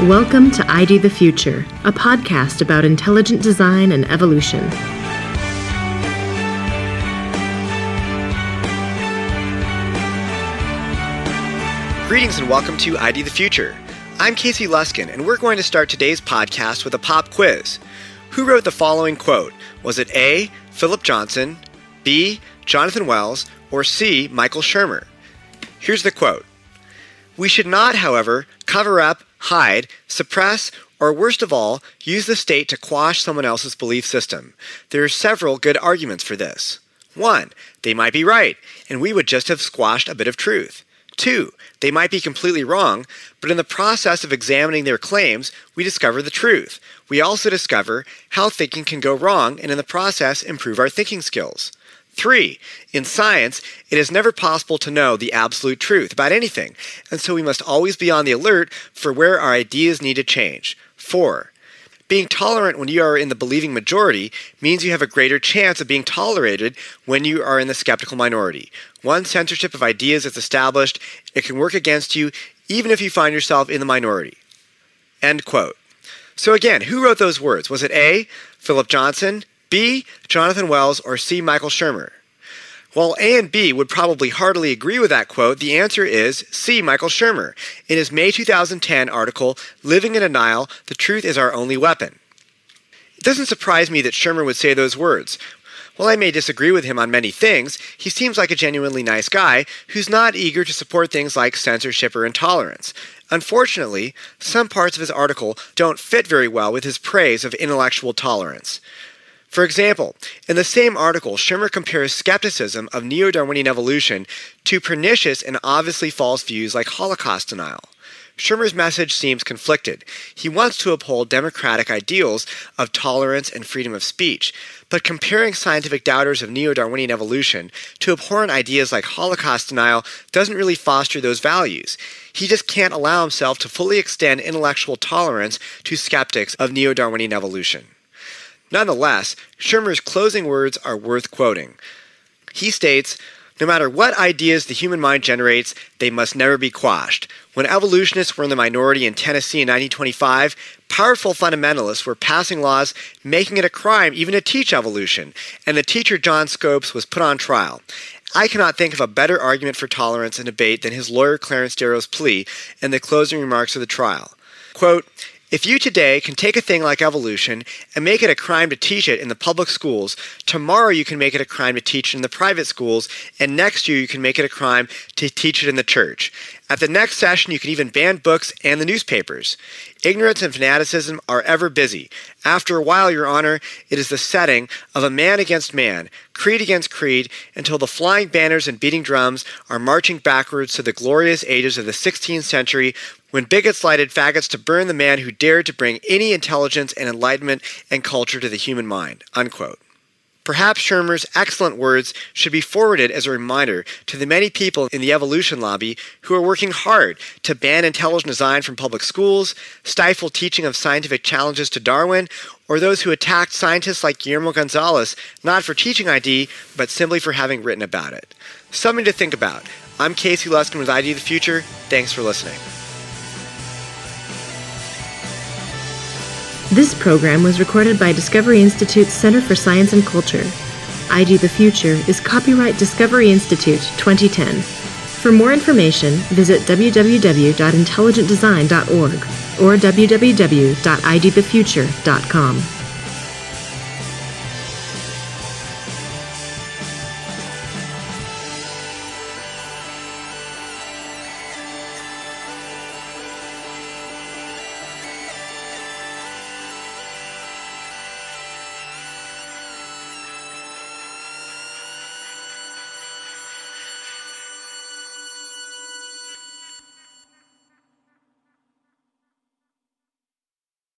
Welcome to ID the Future, a podcast about intelligent design and evolution. Greetings and welcome to ID the Future. I'm Casey Luskin, and we're going to start today's podcast with a pop quiz. Who wrote the following quote? Was it A, Philip Johnson, B, Jonathan Wells, or C, Michael Shermer? Here's the quote. We should not, however, cover up, hide, suppress, or worst of all, use the state to quash someone else's belief system. There are several good arguments for this. 1. They might be right, and we would just have squashed a bit of truth. 2. They might be completely wrong, but in the process of examining their claims, we discover the truth. We also discover how thinking can go wrong, and in the process, improve our thinking skills. 3. In science, it is never possible to know the absolute truth about anything, and so we must always be on the alert for where our ideas need to change. 4. Being tolerant when you are in the believing majority means you have a greater chance of being tolerated when you are in the skeptical minority. Once censorship of ideas is established, it can work against you even if you find yourself in the minority. End quote. So again, who wrote those words? Was it A, Philip Johnson, B, Jonathan Wells, or C, Michael Shermer? While A and B would probably heartily agree with that quote, the answer is C, Michael Shermer, in his May 2010 article, Living in Denial, The Truth is Our Only Weapon. It doesn't surprise me that Shermer would say those words. While I may disagree with him on many things, he seems like a genuinely nice guy who's not eager to support things like censorship or intolerance. Unfortunately, some parts of his article don't fit very well with his praise of intellectual tolerance. For example, in the same article, Shermer compares skepticism of neo-Darwinian evolution to pernicious and obviously false views like Holocaust denial. Shermer's message seems conflicted. He wants to uphold democratic ideals of tolerance and freedom of speech, but comparing scientific doubters of neo-Darwinian evolution to abhorrent ideas like Holocaust denial doesn't really foster those values. He just can't allow himself to fully extend intellectual tolerance to skeptics of neo-Darwinian evolution. Nonetheless, Shermer's closing words are worth quoting. He states, "No matter what ideas the human mind generates, they must never be quashed. When evolutionists were in the minority in Tennessee in 1925, powerful fundamentalists were passing laws making it a crime even to teach evolution, and the teacher John Scopes was put on trial. I cannot think of a better argument for tolerance and debate than his lawyer Clarence Darrow's plea in the closing remarks of the trial. Quote, if you today can take a thing like evolution and make it a crime to teach it in the public schools, tomorrow you can make it a crime to teach it in the private schools, and next year you can make it a crime to teach it in the church. At the next session, you can even ban books and the newspapers. Ignorance and fanaticism are ever busy. After a while, Your Honor, it is the setting of a man against man, creed against creed, until the flying banners and beating drums are marching backwards to the glorious ages of the 16th century, when bigots lighted faggots to burn the man who dared to bring any intelligence and enlightenment and culture to the human mind." Unquote. Perhaps Shermer's excellent words should be forwarded as a reminder to the many people in the evolution lobby who are working hard to ban intelligent design from public schools, stifle teaching of scientific challenges to Darwin, or those who attacked scientists like Guillermo Gonzalez, not for teaching ID, but simply for having written about it. Something to think about. I'm Casey Luskin with ID the Future. Thanks for listening. This program was recorded by Discovery Institute's Center for Science and Culture. ID the Future is copyright Discovery Institute 2010. For more information, visit www.intelligentdesign.org or www.idthefuture.com.